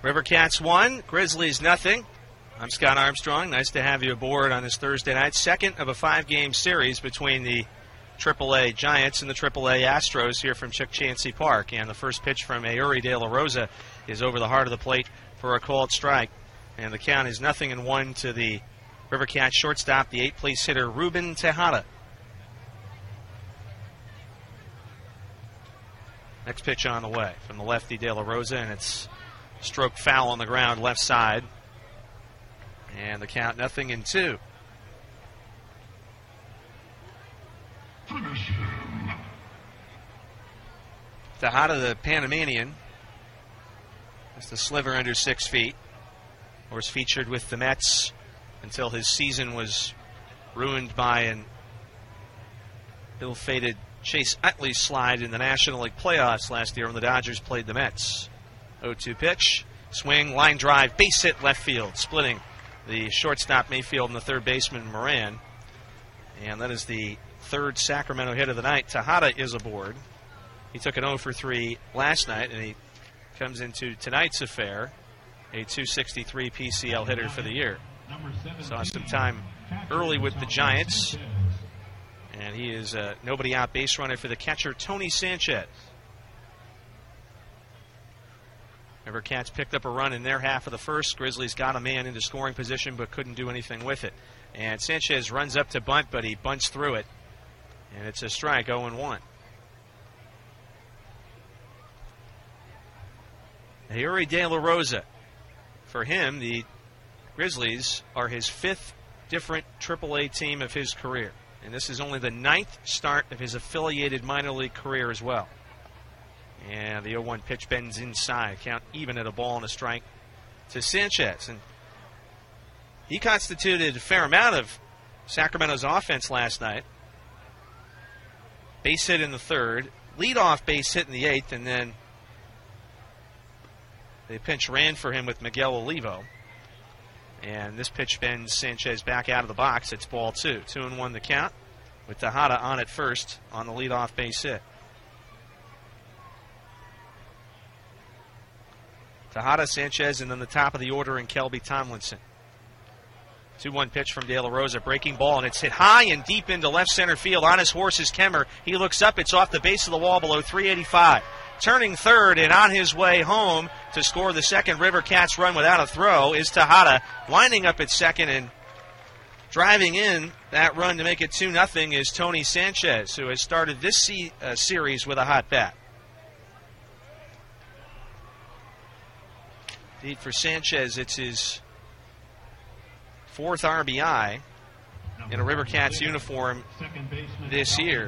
River Cats 1, Grizzlies nothing. I'm Scott Armstrong. Nice to have you aboard on this Thursday night. Second of a 5-game series between the AAA Giants and the AAA Astros here from Chuck Chansey Park. And the first pitch from Eury De La Rosa is over the heart of the plate for a called strike. And the count is 0-1 to the River Cats shortstop, the 8th-place hitter Ruben Tejada. Next pitch on the way from the lefty De La Rosa, and it's stroked foul on the ground left side. And the count 0-2. Tejada, the Panamanian, is the sliver under 6 feet. Of course, featured with the Mets until his season was ruined by an ill-fated Chase Utley slide in the National League playoffs last year when the Dodgers played the Mets. 0-2 pitch, swing, line drive, base hit left field, splitting the shortstop Mayfield and the third baseman Moran. And that is the third Sacramento hit of the night. Tejada is aboard. He took an 0 for 3 last night, and he comes into tonight's affair a .263 PCL hitter for the year. Saw some time early with the Giants, and he is a nobody out base runner for the catcher Tony Sanchez. River Cats picked up a run in their half of the first. Grizzlies got a man into scoring position but couldn't do anything with it. And Sanchez runs up to bunt, but he bunts through it. And it's a strike, 0-1. Eury De La Rosa. For him, the Grizzlies are his 5th different AAA team of his career. And this is only the 9th start of his affiliated minor league career as well. And the 0-1 pitch bends inside. Count even at a ball and a strike to Sanchez. And he constituted a fair amount of Sacramento's offense last night. Base hit in the 3rd, leadoff base hit in the 8th, and then the pinch ran for him with Miguel Olivo. And this pitch bends Sanchez back out of the box. It's ball 2. 2-1 the count with Tejada on at first on the leadoff base hit. Tejada, Sanchez, and then the top of the order in Kelby Tomlinson. 2-1 pitch from De La Rosa, breaking ball, and it's hit high and deep into left center field. On his horse is Kemmer. He looks up. It's off the base of the wall below 385. Turning third and on his way home to score the second River Cats run without a throw is Tejada. Winding up at second and driving in that run to make it 2-0 is Tony Sanchez, who has started this series with a hot bat. Indeed, for Sanchez, it's his 4th RBI in a River Cats uniform this year.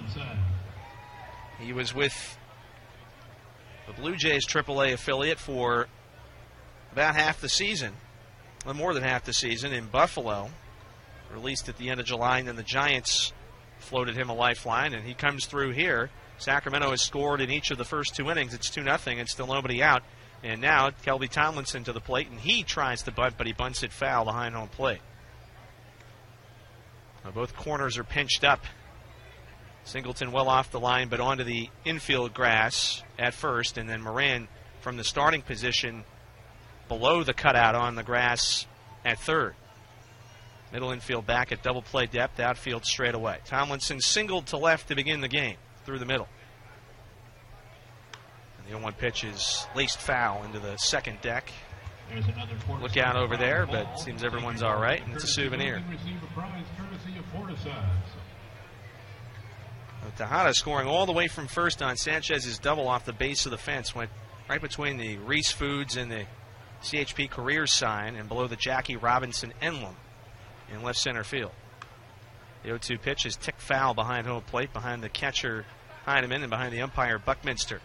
He was with the Blue Jays AAA affiliate for about half the season, well, more than half the season, in Buffalo. Released at the end of July, and then the Giants floated him a lifeline, and he comes through here. Sacramento has scored in each of the first 2 innings. It's 2-0, and still nobody out. And now Kelby Tomlinson to the plate, and he tries to bunt, but he bunts it foul behind home plate. Now both corners are pinched up. Singleton well off the line, but onto the infield grass at first, and then Moran from the starting position below the cutout on the grass at third. Middle infield back at double play depth, outfield straight away. Tomlinson singled to left to begin the game through the middle. The 0-1 pitch is laced foul into the second deck. Look out over there, but seems everyone's all right, and it's a souvenir. Tejada scoring all the way from first on Sanchez's double off the base of the fence. Went right between the Reese Foods and the CHP Careers sign and below the Jackie Robinson emblem in left center field. The 0-2 pitch is ticked foul behind home plate, behind the catcher Heineman and behind the umpire Buckminster.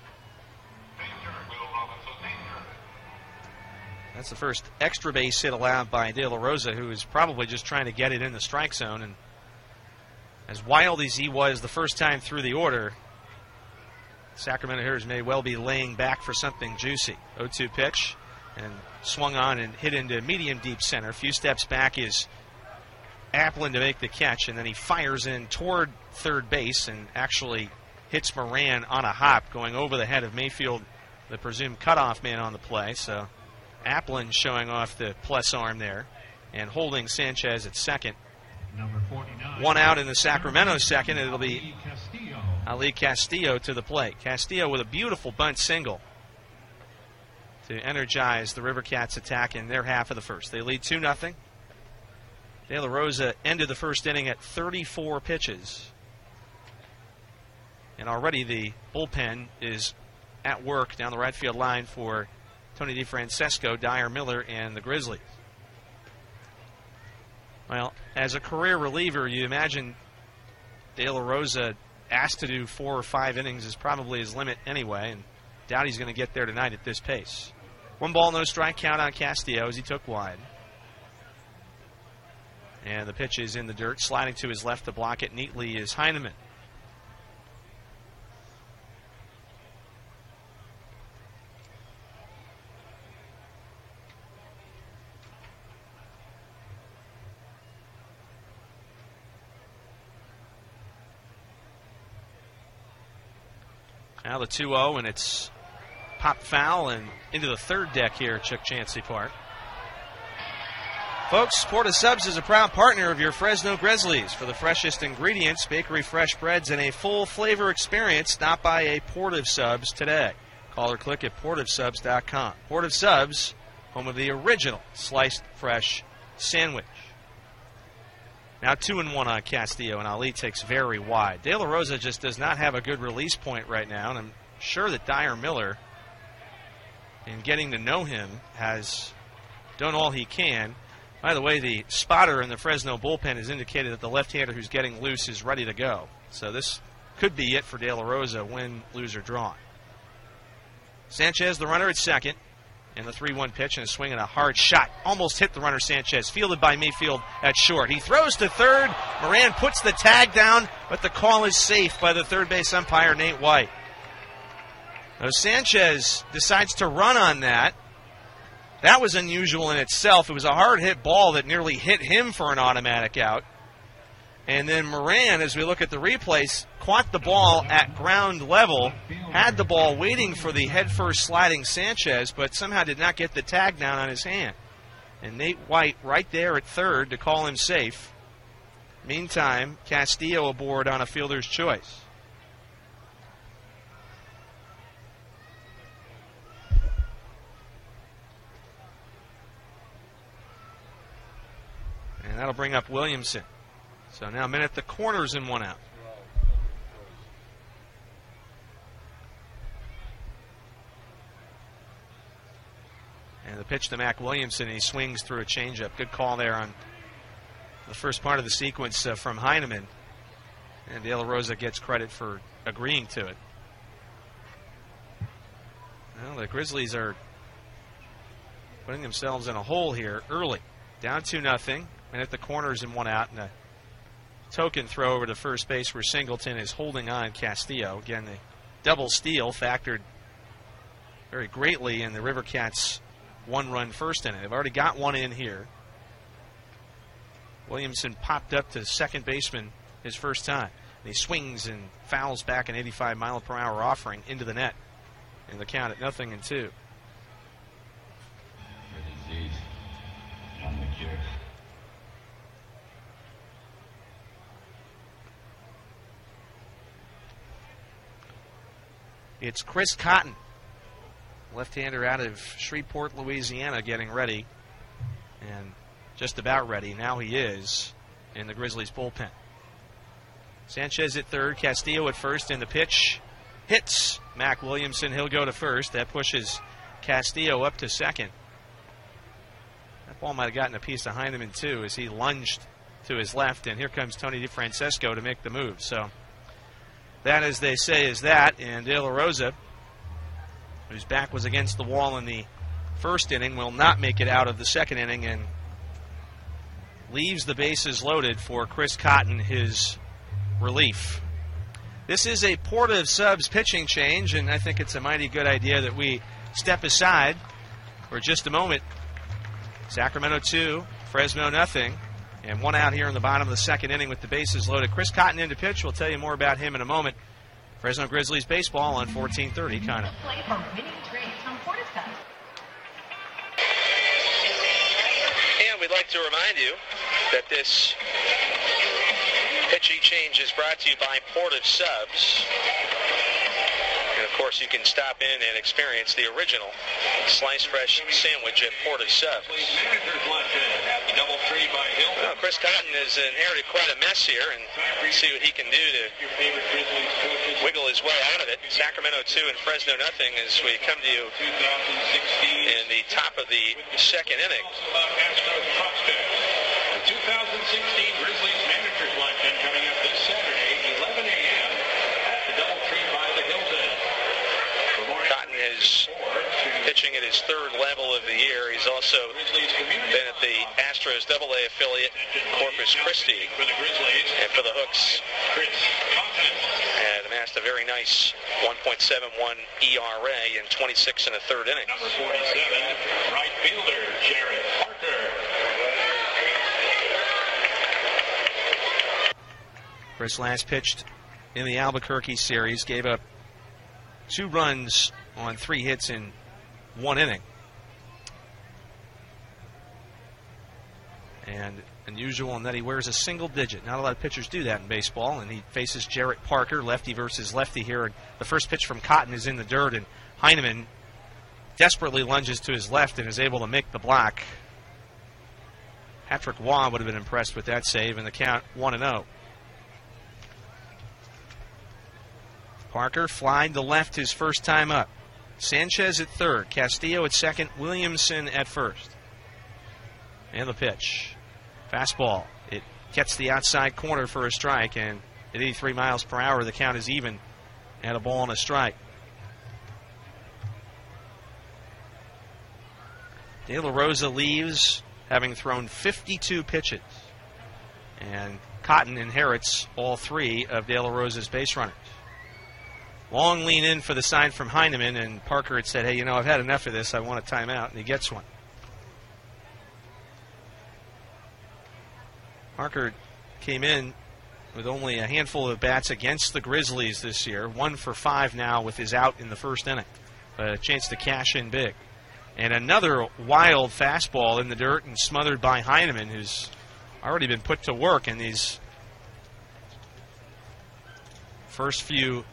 That's the first extra base hit allowed by De La Rosa, who is probably just trying to get it in the strike zone. And as wild as he was the first time through the order, Sacramento hitters may well be laying back for something juicy. 0-2 pitch, and swung on and hit into medium deep center. A few steps back is Applin to make the catch, and then he fires in toward third base and actually hits Moran on a hop, going over the head of Mayfield, the presumed cutoff man on the play. So Applin showing off the plus arm there and holding Sanchez at second. Number 49. One out in the Sacramento second, and it'll be Ali Castillo to the plate. Castillo with a beautiful bunt single to energize the River Cats attack in their half of the first. They lead 2-0. De La Rosa ended the first inning at 34 pitches. And already the bullpen is at work down the right field line for Tony DeFrancesco, Dyer Miller, and the Grizzlies. Well, as a career reliever, you imagine De La Rosa asked to do 4 or 5 innings is probably his limit anyway, and doubt he's going to get there tonight at this pace. 1 ball, no strike count on Castillo as he took wide. And the pitch is in the dirt. Sliding to his left to block it neatly is Heineman. Now the 2-0, and it's popped foul and into the third deck here at Chuck Chansey Park. Folks, Porta Subs is a proud partner of your Fresno Grizzlies. For the freshest ingredients, bakery fresh breads, and a full flavor experience, stop by a Porta Subs today. Call or click at portivesubs.com. Porta Subs, home of the original sliced fresh sandwich. Now 2-1 on Castillo, and Ali takes very wide. De La Rosa just does not have a good release point right now, and I'm sure that Dyer Miller, in getting to know him, has done all he can. By the way, the spotter in the Fresno bullpen has indicated that the left-hander who's getting loose is ready to go. So this could be it for De La Rosa, win, lose, or draw. Sanchez, the runner at second. And the 3-1 pitch and a swing and a hard shot. Almost hit the runner Sanchez. Fielded by Mayfield at short. He throws to third. Moran puts the tag down, but the call is safe by the third base umpire, Nate White. Now Sanchez decides to run on that. That was unusual in itself. It was a hard hit ball that nearly hit him for an automatic out. And then Moran, as we look at the replays, caught the ball at ground level, had the ball waiting for the headfirst sliding Sanchez, but somehow did not get the tag down on his hand. And Nate White right there at third to call him safe. Meantime, Castillo aboard on a fielder's choice. And that'll bring up Williamson. So now men at the corners and 1 out. And the pitch to Mac Williamson, and he swings through a changeup. Good call there on the first part of the sequence from Heineman. And De La Rosa gets credit for agreeing to it. Well, the Grizzlies are putting themselves in a hole here early. Down 2-0. Men at the corners and 1 out. And a token throw over to first base where Singleton is holding on Castillo. Again, the double steal factored very greatly in the River Cats' 1-run first inning. They've already got 1 in here. Williamson popped up to second baseman his first time. And he swings and fouls back an 85-mile-per-hour offering into the net. And the count at 0-2. It's Chris Cotton, left-hander out of Shreveport, Louisiana, getting ready, and just about ready. Now he is in the Grizzlies bullpen. Sanchez at third, Castillo at first, and the pitch hits Mac Williamson. He'll go to first. That pushes Castillo up to second. That ball might have gotten a piece of Heineman, too, as he lunged to his left, and here comes Tony DeFrancesco to make the move. So that, as they say, is that. And De La Rosa, whose back was against the wall in the first inning, will not make it out of the second inning and leaves the bases loaded for Chris Cotton, his relief. This is a Porta Subs pitching change, and I think it's a mighty good idea that we step aside for just a moment. Sacramento 2, Fresno 0. And 1 out here in the bottom of the second inning with the bases loaded. Chris Cotton in to pitch. We'll tell you more about him in a moment. Fresno Grizzlies baseball on 1430 Kind of. we'd like to remind you that this pitchy change is brought to you by Portive Subs. And of course, you can stop in and experience the original sliced fresh sandwich at Portive Subs. Well, Chris Cotton has inherited quite a mess here, and see what he can do to wiggle his way out of it. Sacramento 2 and Fresno nothing as we come to you in the top of the second inning. The 2016 Grizzlies Managers Luncheon coming up this Saturday, 11 a.m. at the DoubleTree by the Hilton. Cotton is pitching at his third level of the year. He's also been at the Astros AA affiliate, Corpus Christi, and for the Hooks, and amassed a very nice 1.71 ERA in 26 and a third innings. Number 47, right fielder, Jarrett Parker. Chris last pitched in the Albuquerque series, gave up 2 runs on 3 hits in 1 inning. And unusual in that he wears a single digit. Not a lot of pitchers do that in baseball, and he faces Jarrett Parker, lefty versus lefty here. And the first pitch from Cotton is in the dirt, and Heineman desperately lunges to his left and is able to make the block. Patrick Waugh would have been impressed with that save, and the count 1-0. Parker flying to left his first time up. Sanchez at third, Castillo at second, Williamson at first. And the pitch. Fastball. It gets the outside corner for a strike, and at 83 miles per hour, the count is even at a ball and a strike. De La Rosa leaves, having thrown 52 pitches. And Cotton inherits all 3 of De La Rosa's base runners. Long lean in for the sign from Heineman, and Parker had said, hey, I've had enough of this. I want a timeout, and he gets one. Parker came in with only a handful of bats against the Grizzlies this year. 1 for 5 now with his out in the first inning. A chance to cash in big. And another wild fastball in the dirt and smothered by Heineman, who's already been put to work in these first few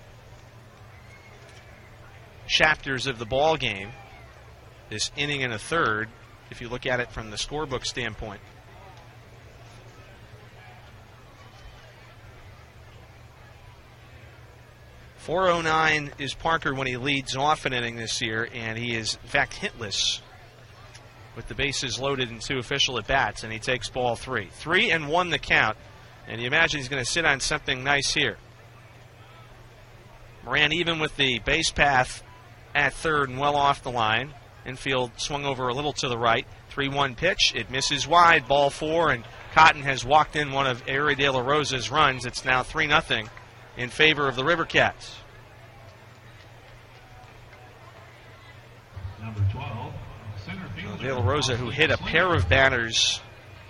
chapters of the ball game. This inning and a third, if you look at it from the scorebook standpoint. .409 is Parker when he leads off an inning this year, and he is, in fact, hitless with the bases loaded and 2 official at-bats, and he takes ball 3. 3-1 the count, and you imagine he's going to sit on something nice here. Moran even with the base path at third and well off the line. Infield swung over a little to the right. 3-1 pitch. It misses wide. Ball 4, and Cotton has walked in one of Erie De La Rosa's runs. It's now 3-0 in favor of the River Cats. Number 12, center fielder. De La Rosa, who hit a pair of batters,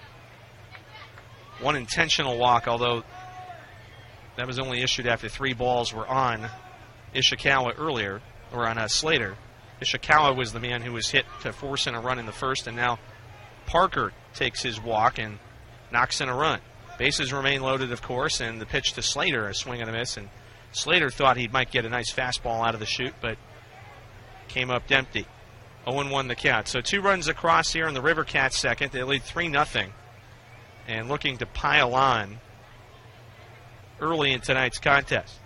1 intentional walk, although that was only issued after 3 balls were on Ishikawa earlier, or on Slater. Ishikawa was the man who was hit to force in a run in the first, and now Parker takes his walk and knocks in a run. Bases remain loaded, of course, and the pitch to Slater, a swing and a miss, and Slater thought he might get a nice fastball out of the chute, but came up empty. 0-1 the count. So 2 runs across here in the River Cats second. They lead 3-0 and looking to pile on early in tonight's contest.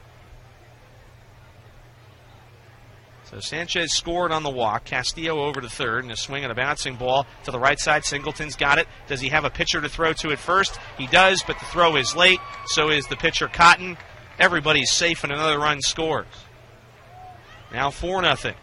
So Sanchez scored on the walk. Castillo over to third, and a swing and a bouncing ball to the right side. Singleton's got it. Does he have a pitcher to throw to at first? He does, but the throw is late. So is the pitcher Cotton. Everybody's safe, and another run scores. Now 4-0.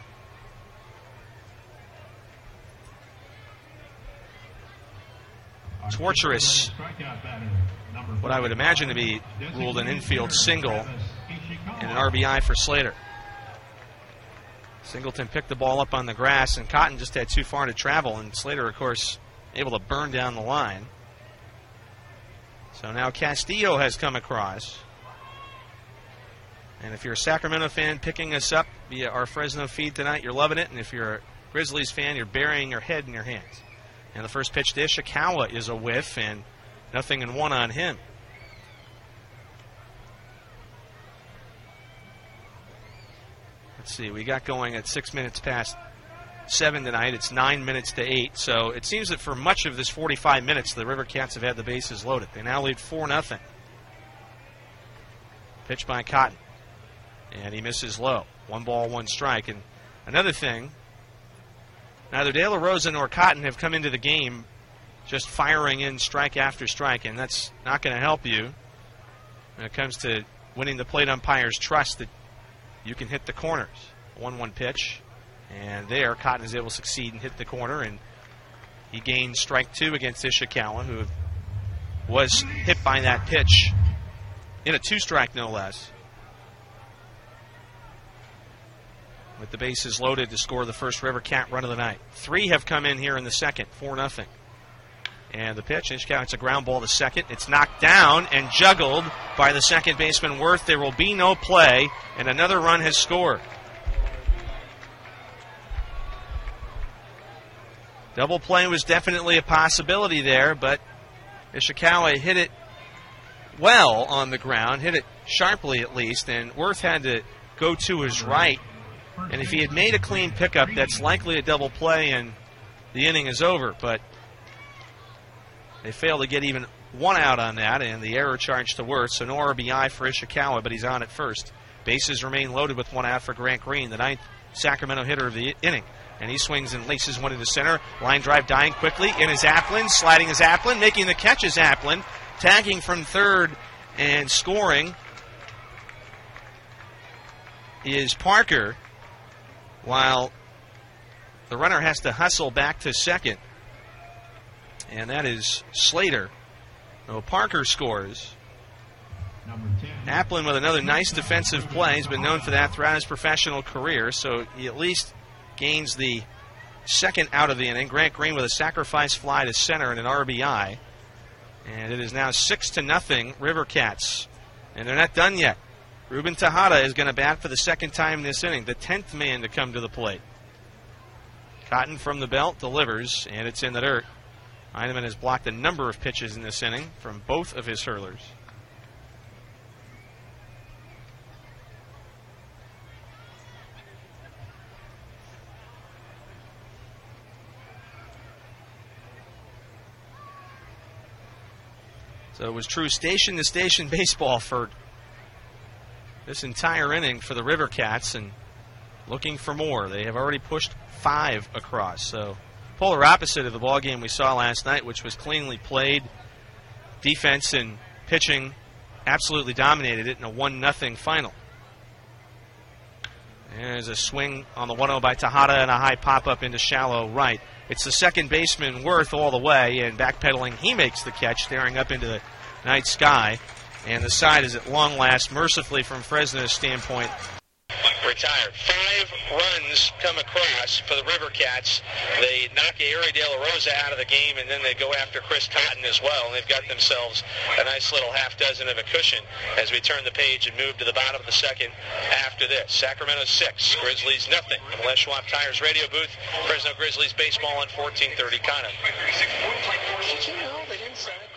Torturous, what I would imagine to be ruled an infield single and an RBI for Slater. Singleton picked the ball up on the grass, and Cotton just had too far to travel, and Slater, of course, able to burn down the line. So now Castillo has come across. And if you're a Sacramento fan picking us up via our Fresno feed tonight, you're loving it. And if you're a Grizzlies fan, you're burying your head in your hands. And the first pitch to Ishikawa is a whiff, and 0-1 on him. Let's see, we got going at 6 minutes past 7 tonight. It's 9 minutes to 8. So it seems that for much of this 45 minutes, the River Cats have had the bases loaded. They now lead 4-0. Pitch by Cotton. And he misses low. 1 ball, 1 strike. And another thing, neither De La Rosa nor Cotton have come into the game just firing in strike after strike, and that's not going to help you when it comes to winning the plate umpire's trust that you can hit the corners. 1-1 pitch, and there Cotton is able to succeed and hit the corner, and he gains strike 2 against Ishikawa, who was hit by that pitch in a 2-strike, no less. With the bases loaded to score the first River Cat run of the night. 3 have come in here in the second, 4-0. And the pitch, Ishikawa, it's a ground ball to second. It's knocked down and juggled by the second baseman, Worth. There will be no play, and another run has scored. Double play was definitely a possibility there, but Ishikawa hit it well on the ground, hit it sharply at least, and Worth had to go to his right. And if he had made a clean pickup, that's likely a double play, and the inning is over. But they failed to get even 1 out on that, and the error charged to Worth. So no RBI for Ishikawa, but he's on at first. Bases remain loaded with 1 out for Grant Green, the 9th Sacramento hitter of the inning. And he swings and laces one into center. Line drive dying quickly. In is Applin, sliding is Applin, making the catch is Applin. Tagging from third and scoring is Parker, while the runner has to hustle back to second. And that is Slater. No, Parker scores. Applin with another nice defensive play. He's been known for that throughout his professional career, so he at least gains the second out of the inning. Grant Green with a sacrifice fly to center and an RBI. And it is now 6-0 River Cats. And they're not done yet. Ruben Tejada is going to bat for the second time this inning, the 10th man to come to the plate. Cotton from the belt delivers, and it's in the dirt. Heineman has blocked a number of pitches in this inning from both of his hurlers. So it was true station-to-station baseball for this entire inning for the River Cats, and looking for more. They have already pushed 5 across. So polar opposite of the ball game we saw last night, which was cleanly played. Defense and pitching absolutely dominated it in a 1-0 final. There's a swing on the 1-0 by Tejada and a high pop-up into shallow right. It's the second baseman, Worth, all the way, and backpedaling, he makes the catch, staring up into the night sky. And the side is at long last, mercifully from Fresno's standpoint, retired. 5 runs come across for the River Cats. They knock Erie De La Rosa out of the game, and then they go after Chris Cotton as well, and they've got themselves a nice little half dozen of a cushion as we turn the page and move to the bottom of the second after this. Sacramento 6, Grizzlies nothing. From the Les Schwab Tires radio booth, Fresno Grizzlies baseball on 1430 Kana. Did you know that inside